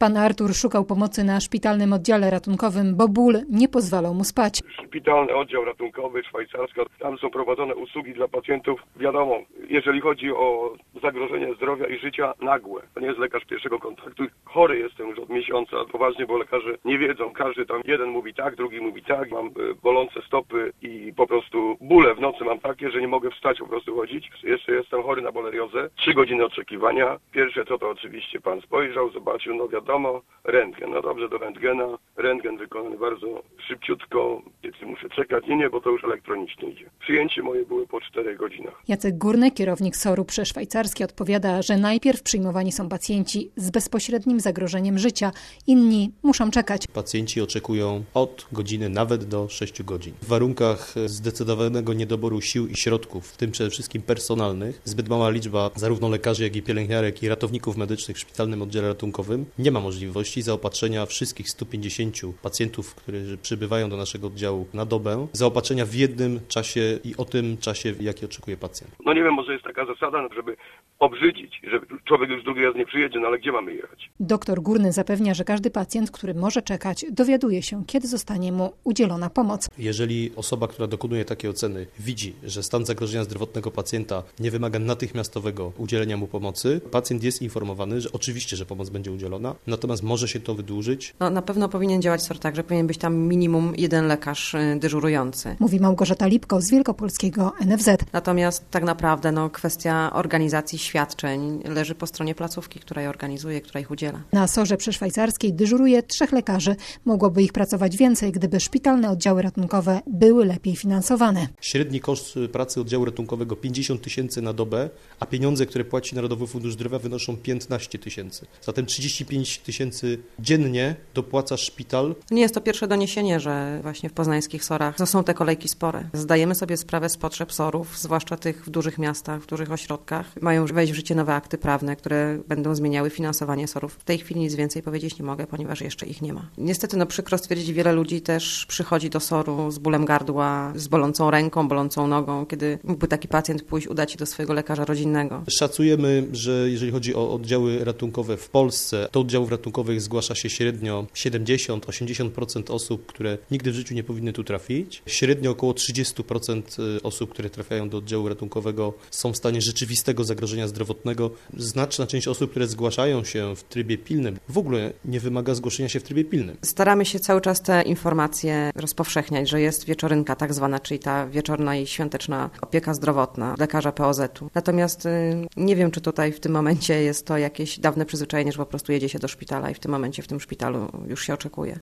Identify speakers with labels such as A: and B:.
A: Pan Artur szukał pomocy na szpitalnym oddziale ratunkowym, bo ból nie pozwalał mu spać.
B: Szpitalny oddział ratunkowy Szwajcarska, tam są prowadzone usługi dla pacjentów. Wiadomo, jeżeli chodzi o zagrożenie zdrowia i życia nagłe, to nie jest lekarz pierwszego kontaktu. Chory jestem już od miesiąca, poważnie, bo lekarze nie wiedzą. Każdy tam, jeden mówi tak, drugi mówi tak. Mam bolące stopy i po prostu bóle w nocy mam takie, że nie mogę wstać, po prostu chodzić. Jeszcze jestem chory na boleriozę. 3 godziny oczekiwania. Pierwsze co to oczywiście pan spojrzał, zobaczył, no wiadomo, rentgen. No dobrze, do rentgena. Rentgen wykonany bardzo szybciutko. Kiedy muszę czekać, nie, bo to już elektronicznie idzie. Przyjęcie moje było po 4 godzinach.
A: Jacek Górny, kierownik SOR-u przeszwajcarskie, odpowiada, że najpierw przyjmowani są pacjenci z bezpośrednim zagrożeniem życia. Inni muszą czekać.
C: Pacjenci oczekują od godziny nawet do 6 godzin. W warunkach zdecydowanego niedoboru sił i środków, w tym przede wszystkim personalnych, zbyt mała liczba zarówno lekarzy, jak i pielęgniarek i ratowników medycznych w szpitalnym oddziale ratunkowym, nie ma możliwości zaopatrzenia wszystkich 150 pacjentów, którzy przybywają do naszego oddziału na dobę, zaopatrzenia w jednym czasie i o tym czasie, jaki oczekuje pacjent.
B: No nie wiem, może jest taka zasada, żeby obrzydzić, że człowiek już drugi raz nie przyjedzie, no ale gdzie mamy jechać?
A: Doktor Górny zapewnia, że każdy pacjent, który może czekać, dowiaduje się, kiedy zostanie mu udzielona pomoc.
C: Jeżeli osoba, która dokonuje takiej oceny, widzi, że stan zagrożenia zdrowotnego pacjenta nie wymaga natychmiastowego udzielenia mu pomocy, pacjent jest informowany, że oczywiście, że pomoc będzie udzielona, natomiast może się to wydłużyć.
D: Na pewno powinien działać SOR tak, że powinien być tam minimum jeden lekarz dyżurujący.
A: Mówi Małgorzata Lipko z wielkopolskiego NFZ.
D: Natomiast tak naprawdę kwestia organizacji świadczeń leży po stronie placówki, która je organizuje, która ich udziela.
A: Na SOR-ze przeszwajcarskiej dyżuruje 3 lekarzy. Mogłoby ich pracować więcej, gdyby szpitalne oddziały ratunkowe były lepiej finansowane.
C: Średni koszt pracy oddziału ratunkowego 50 000 na dobę, a pieniądze, które płaci Narodowy Fundusz Zdrowia, wynoszą 15 000. Zatem 35 000 dziennie dopłaca szpital.
D: Nie jest to pierwsze doniesienie, że właśnie w poznańskich SOR-ach są te kolejki spore. Zdajemy sobie sprawę z potrzeb SOR-ów, zwłaszcza tych w dużych miastach, w dużych ośrodkach. Mają wejść w życie nowe akty prawne, które będą zmieniały finansowanie SOR-ów. W tej chwili nic więcej powiedzieć nie mogę, ponieważ jeszcze ich nie ma. Niestety, przykro stwierdzić, wiele ludzi też przychodzi do SOR-u z bólem gardła, z bolącą ręką, bolącą nogą. Kiedy mógłby taki pacjent pójść, udać się do swojego lekarza rodzinnego.
C: Szacujemy, że jeżeli chodzi o oddziały ratunkowe w Polsce, do oddziałów ratunkowych zgłasza się średnio 70-80% osób, które nigdy w życiu nie powinny tu trafić. Średnio około 30% osób, które trafiają do oddziału ratunkowego, są w stanie rzeczywistego zagrożenia zdrowotnego. Znaczna część osób, które zgłaszają się w trybie pilnym, w ogóle nie wymaga zgłoszenia się w trybie pilnym.
D: Staramy się cały czas te informacje rozpowszechniać, że jest wieczorynka tak zwana, czyli ta wieczorna i świąteczna opieka zdrowotna lekarza POZ-u. Natomiast nie wiem, czy tutaj w tym momencie jest to jakieś dawne przyzwyczajenie, że po prostu jedzie się do szpitala i w tym momencie w tym szpitalu już się oczekuje.